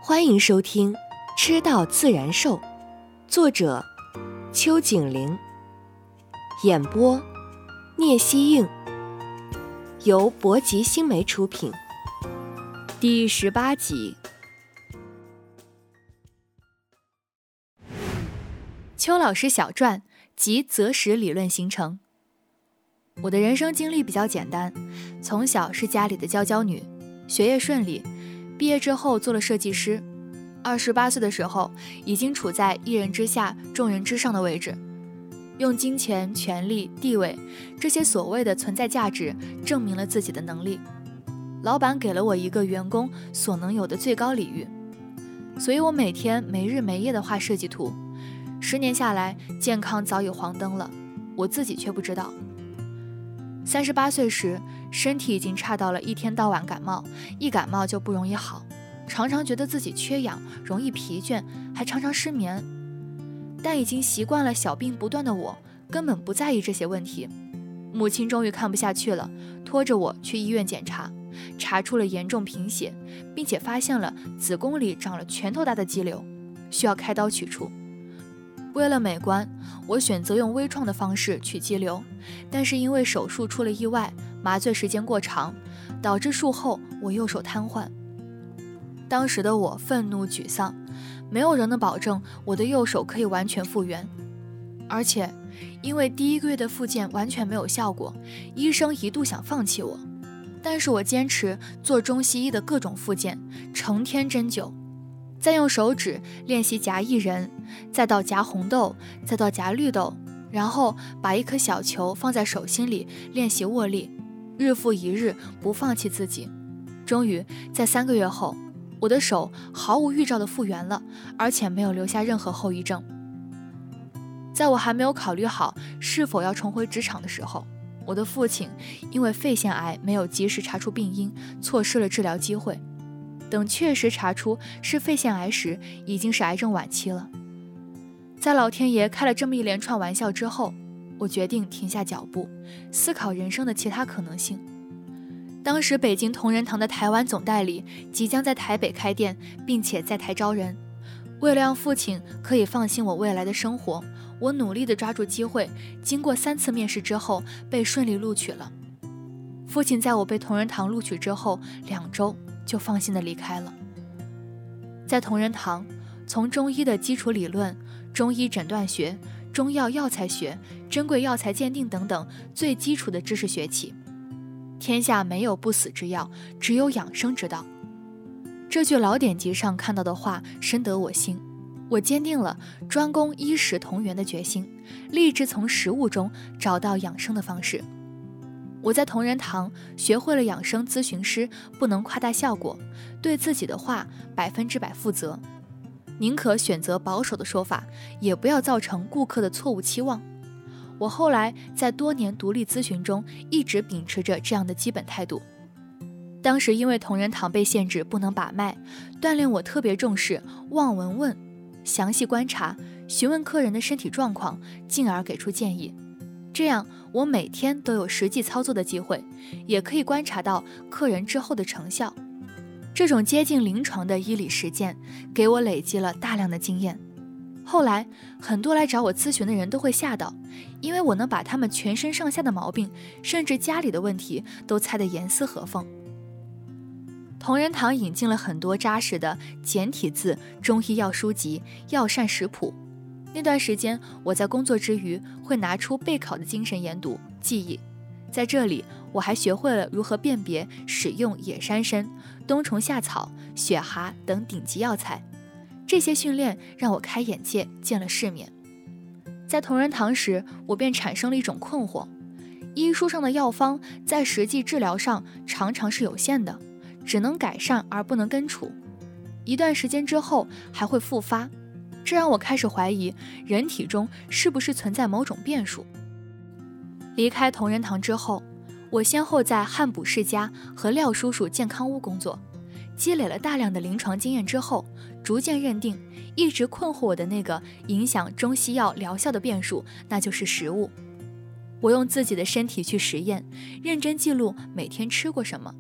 欢迎收听《吃到自然瘦》，作者邱景玲，演播聂希映，由博吉新媒出品。第18集。邱老师小传及择时理论形成。我的人生经历比较简单，从小是家里的娇娇女，学业顺利，毕业之后做了设计师。28岁的时候，已经处在一人之下众人之上的位置，用金钱、权力、地位这些所谓的存在价值证明了自己的能力。老板给了我一个员工所能有的最高礼遇，所以我每天没日没夜地画设计图。10年下来，健康早已黄灯了，我自己却不知道。38岁时，身体已经差到了一天到晚感冒，一感冒就不容易好，常常觉得自己缺氧，容易疲倦，还常常失眠。但已经习惯了小病不断的我，根本不在意这些问题。母亲终于看不下去了，拖着我去医院检查，查出了严重贫血，并且发现了子宫里长了拳头大的肌瘤，需要开刀取出。为了美观，我选择用微创的方式取肌瘤，但是因为手术出了意外，麻醉时间过长，导致术后我右手瘫痪。当时的我愤怒沮丧，没有人能保证我的右手可以完全复原，而且因为第1个月的复健完全没有效果，医生一度想放弃我，但是我坚持做中西医的各种复健，成天针灸，再用手指练习夹薏仁，再到夹红豆，再到夹绿豆，然后把一颗小球放在手心里练习握力，日复一日，不放弃自己。终于在3个月后，我的手毫无预兆地复原了，而且没有留下任何后遗症。在我还没有考虑好是否要重回职场的时候，我的父亲因为肺腺癌没有及时查出病因，错失了治疗机会。等确实查出是肺腺癌时，已经是癌症晚期了。在老天爷开了这么一连串玩笑之后，我决定停下脚步，思考人生的其他可能性。当时北京同仁堂的台湾总代理即将在台北开店，并且在台招人。为了让父亲可以放心我未来的生活，我努力地抓住机会，经过3次面试之后被顺利录取了。父亲在我被同仁堂录取之后2周就放心地离开了。在同仁堂，从中医的基础理论、中医诊断学、中药药材学、珍贵药材鉴定等等最基础的知识学起。天下没有不死之药，只有养生之道。这句老典籍上看到的话深得我心，我坚定了专攻医食同源的决心，立志从食物中找到养生的方式。我在同仁堂学会了养生咨询师不能夸大效果，对自己的话100%负责，宁可选择保守的说法，也不要造成顾客的错误期望。我后来在多年独立咨询中一直秉持着这样的基本态度。当时因为同仁堂被限制不能把脉，锻炼我特别重视望闻问，详细观察，询问客人的身体状况，进而给出建议。这样我每天都有实际操作的机会，也可以观察到客人之后的成效。这种接近临床的医理实践给我累积了大量的经验。后来很多来找我咨询的人都会吓到，因为我能把他们全身上下的毛病，甚至家里的问题都猜得严丝合缝。同仁堂引进了很多扎实的简体字中医药书籍、药膳食谱。那段时间我在工作之余会拿出备考的精神研读记忆，在这里我还学会了如何辨别使用野山参、冬虫夏草、雪蛤等顶级药材。这些训练让我开眼界，见了世面。在同仁堂时，我便产生了一种困惑：医书上的药方在实际治疗上常常是有限的，只能改善而不能根除，一段时间之后还会复发，这让我开始怀疑人体中是不是存在某种变数。离开同仁堂之后，我先后在汉补世家和廖叔叔健康屋工作，积累了大量的临床经验之后，逐渐认定一直困惑我的那个影响中西药疗效的变数，那就是食物。我用自己的身体去实验，认真记录每天吃过什么，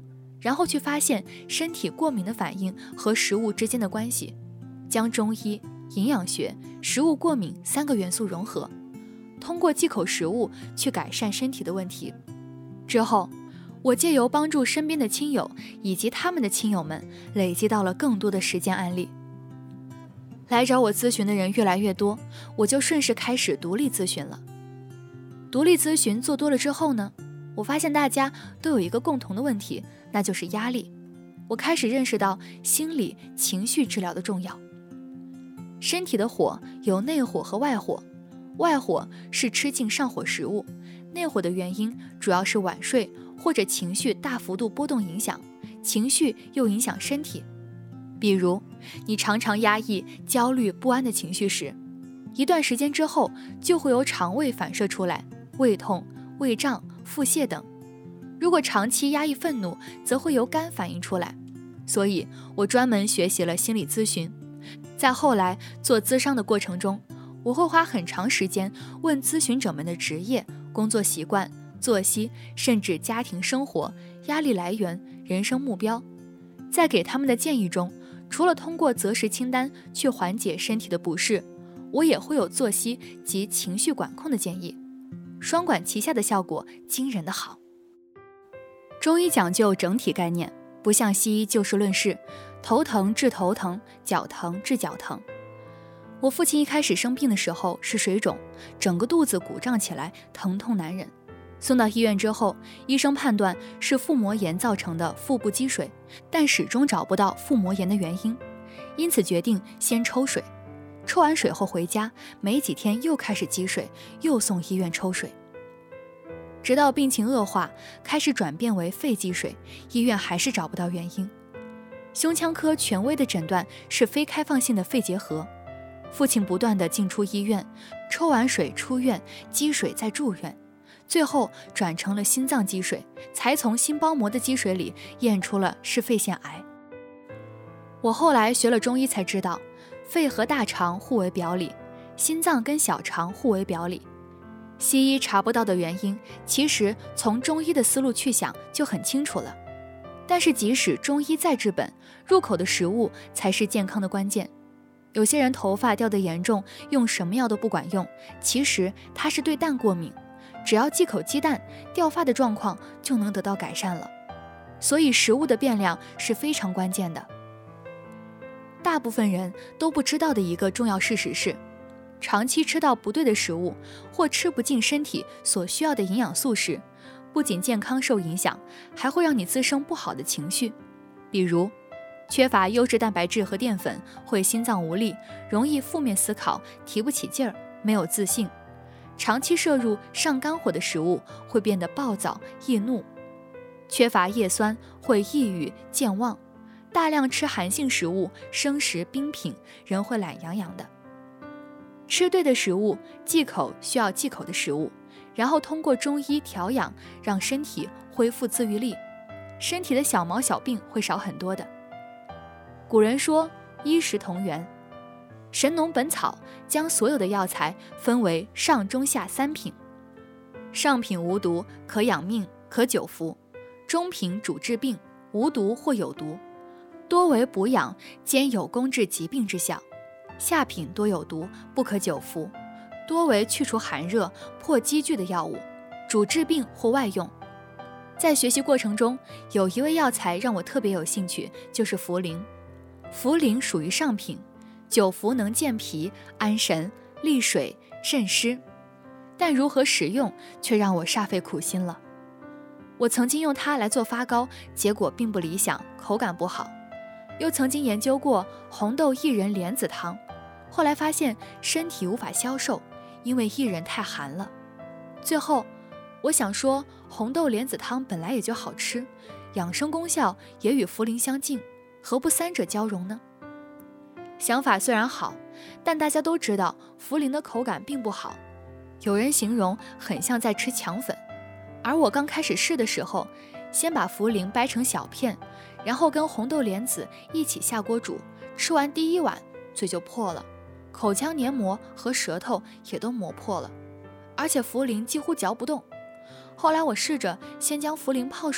然后去发现身体过敏的反应和食物之间的关系，将中医、营养学、食物过敏3个元素融合，通过忌口食物去改善身体的问题。之后，我借由帮助身边的亲友以及他们的亲友们，累积到了更多的实践案例。来找我咨询的人越来越多，我就顺势开始独立咨询了。独立咨询做多了之后呢，我发现大家都有一个共同的问题，那就是压力。我开始认识到心理情绪治疗的重要。身体的火有内火和外火，外火是吃进上火食物，内火的原因主要是晚睡或者情绪大幅度波动影响，情绪又影响身体。比如你常常压抑焦虑不安的情绪时，一段时间之后就会有肠胃反射出来，胃痛、胃胀、腹泻等。如果长期压抑愤怒，则会由肝反映出来。所以我专门学习了心理咨询。在后来做咨商的过程中，我会花很长时间问咨询者们的职业、工作习惯、作息，甚至家庭生活、压力来源、人生目标。在给他们的建议中，除了通过择食清单去缓解身体的不适，我也会有作息及情绪管控的建议，双管齐下的效果惊人的好。中医讲究整体概念，不像西医就事论事，头疼治头疼，脚疼治脚疼。我父亲一开始生病的时候是水肿，整个肚子鼓胀起来，疼痛难忍。送到医院之后，医生判断是腹膜炎造成的腹部积水，但始终找不到腹膜炎的原因，因此决定先抽水。抽完水后回家，没几天又开始积水，又送医院抽水。直到病情恶化，开始转变为肺积水，医院还是找不到原因。胸腔科权威的诊断是非开放性的肺结核。父亲不断地进出医院，抽完水出院，积水再住院，最后转成了心脏积水，才从心包膜的积水里验出了是肺腺癌。我后来学了中医才知道，肺和大肠互为表里，心脏跟小肠互为表里。西医查不到的原因，其实从中医的思路去想就很清楚了。但是即使中医再治本，入口的食物才是健康的关键。有些人头发掉得严重，用什么药都不管用，其实他是对蛋过敏，只要忌口鸡蛋，掉发的状况就能得到改善了。所以食物的变量是非常关键的。大部分人都不知道的一个重要事实是，长期吃到不对的食物，或吃不进身体所需要的营养素时，不仅健康受影响，还会让你滋生不好的情绪。比如缺乏优质蛋白质和淀粉，会心脏无力，容易负面思考，提不起劲儿，没有自信。长期摄入上肝火的食物，会变得暴躁易怒。缺乏叶酸，会抑郁健忘。大量吃寒性食物、生食、冰品，人会懒洋洋的。吃对的食物，忌口需要忌口的食物，然后通过中医调养，让身体恢复自愈力，身体的小毛小病会少很多的。古人说医食同源，神农本草将所有的药材分为上中下3品。上品无毒，可养命，可久服；中品主治病，无毒或有毒，多为补养，兼有攻治疾病之效；下品多有毒，不可久服，多为去除寒热、破积聚的药物，主治病或外用。在学习过程中，有一味药材让我特别有兴趣，就是茯苓。茯苓属于上品，久服能健脾、安神、利水、渗湿，但如何使用却让我煞费苦心了。我曾经用它来做发糕，结果并不理想，口感不好。又曾经研究过红豆薏仁莲子汤，后来发现身体无法消受，因为薏仁太寒了。最后我想说，红豆莲子汤本来也就好吃，养生功效也与茯苓相近，何不三者交融呢？想法虽然好，但大家都知道茯苓的口感并不好，有人形容很像在吃强粉。而我刚开始试的时候，先把茯苓掰成小片，然后跟红豆莲子一起下锅煮，吃完第1碗嘴就破了，口腔黏膜和舌头也都磨破了，而且茯苓几乎嚼不动。后来我试着先将茯苓泡水，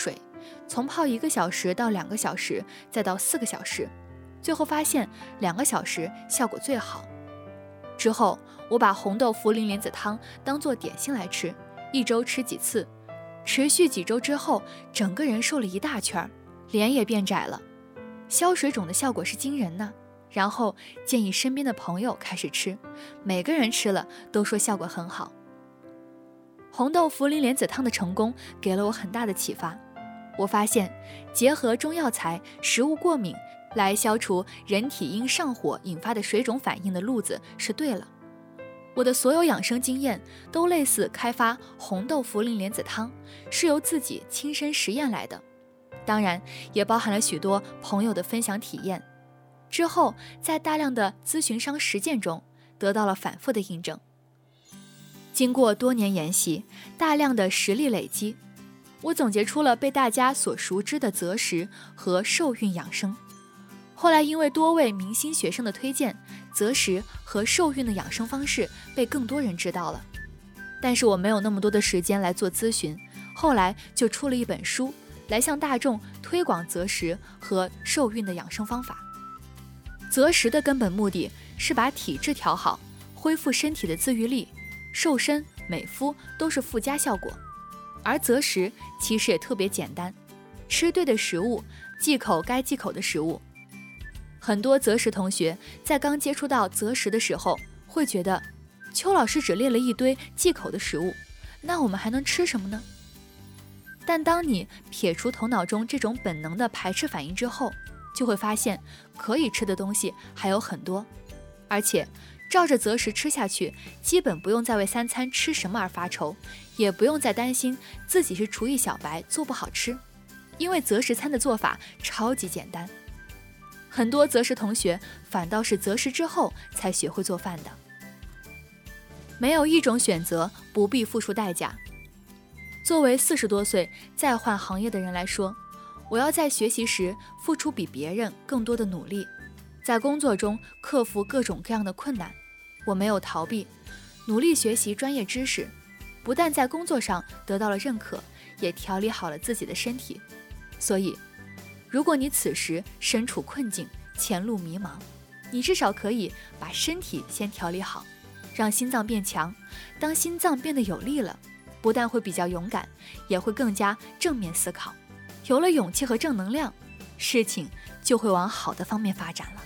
从泡1个小时到2个小时，再到4个小时，最后发现2个小时效果最好。之后我把红豆茯苓莲子汤当做点心来吃，1周吃几次，持续几周之后，整个人瘦了一大圈，脸也变窄了，消水肿的效果是惊人呢。然后建议身边的朋友开始吃，每个人吃了都说效果很好。红豆茯苓莲子汤的成功给了我很大的启发，我发现结合中药材、食物过敏来消除人体因上火引发的水肿反应的路子是对了。我的所有养生经验都类似开发红豆茯苓莲子汤，是由自己亲身实验来的，当然也包含了许多朋友的分享体验。之后在大量的咨询商实践中得到了反复的印证。经过多年研习，大量的实例累积，我总结出了被大家所熟知的择食和受孕养生。后来因为多位明星学生的推荐，择食和受孕的养生方式被更多人知道了。但是我没有那么多的时间来做咨询，后来就出了一本书来向大众推广择食和受孕的养生方法。择食的根本目的是把体质调好，恢复身体的自愈力，瘦身美肤都是附加效果。而择食其实也特别简单，吃对的食物，忌口该忌口的食物。很多择食同学在刚接触到择食的时候，会觉得邱老师只列了一堆忌口的食物，那我们还能吃什么呢？但当你撇除头脑中这种本能的排斥反应之后，就会发现可以吃的东西还有很多，而且照着择食吃下去，基本不用再为3餐吃什么而发愁，也不用再担心自己是厨艺小白做不好吃，因为择食餐的做法超级简单。很多择食同学反倒是择食之后才学会做饭的。没有一种选择不必付出代价。作为40多岁再换行业的人来说，我要在学习时付出比别人更多的努力，在工作中克服各种各样的困难。我没有逃避，努力学习专业知识，不但在工作上得到了认可，也调理好了自己的身体。所以如果你此时身处困境，前路迷茫，你至少可以把身体先调理好，让心脏变强。当心脏变得有力了，不但会比较勇敢，也会更加正面思考。有了勇气和正能量，事情就会往好的方面发展了。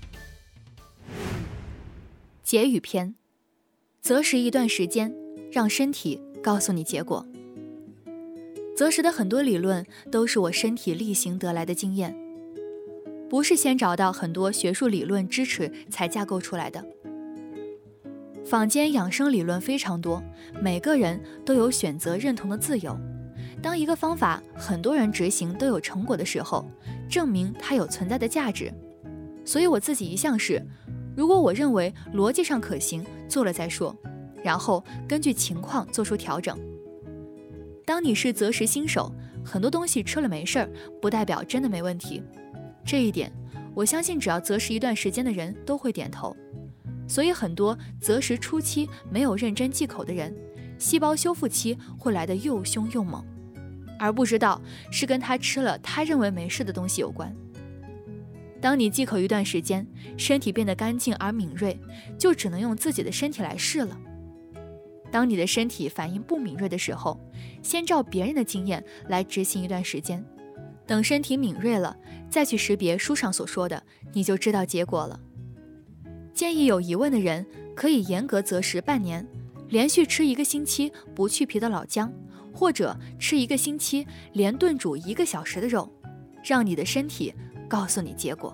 结语篇：择食一段时间，让身体告诉你结果。择食的很多理论都是我身体力行得来的经验，不是先找到很多学术理论支持才架构出来的。坊间养生理论非常多，每个人都有选择认同的自由。当一个方法很多人执行都有成果的时候，证明它有存在的价值。所以我自己一向是，如果我认为逻辑上可行，做了再说，然后根据情况做出调整。当你是择食新手，很多东西吃了没事儿，不代表真的没问题。这一点，我相信只要择食一段时间的人都会点头。所以很多择食初期没有认真忌口的人，细胞修复期会来得又凶又猛，而不知道是跟他吃了他认为没事的东西有关。当你忌口一段时间，身体变得干净而敏锐，就只能用自己的身体来试了。当你的身体反应不敏锐的时候，先照别人的经验来执行一段时间，等身体敏锐了，再去识别书上所说的，你就知道结果了。建议有疑问的人可以严格择食半年，连续吃1个星期不去皮的老姜，或者吃1个星期连炖煮1个小时的肉，让你的身体告诉你结果。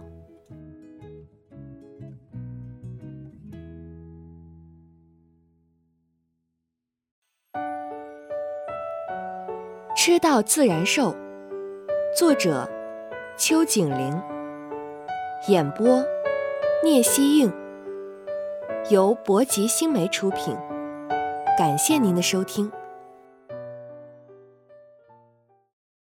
吃到自然瘦，作者邱景玲，演播聂希映，由博吉新媒出品。感谢您的收听。